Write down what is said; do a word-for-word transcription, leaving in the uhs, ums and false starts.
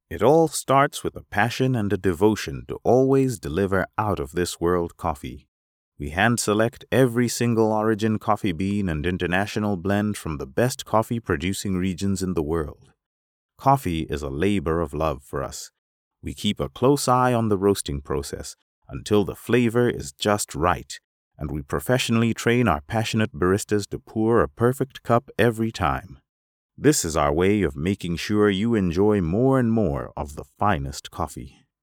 It all starts with a passion and a devotion to always deliver out-of-this-world coffee. We hand-select every single origin coffee bean and international blend from the best coffee-producing regions in the world. Coffee is a labor of love for us. We keep a close eye on the roasting process until the flavor is just right, and we professionally train our passionate baristas to pour a perfect cup every time. This is our way of making sure you enjoy more and more of the finest coffee.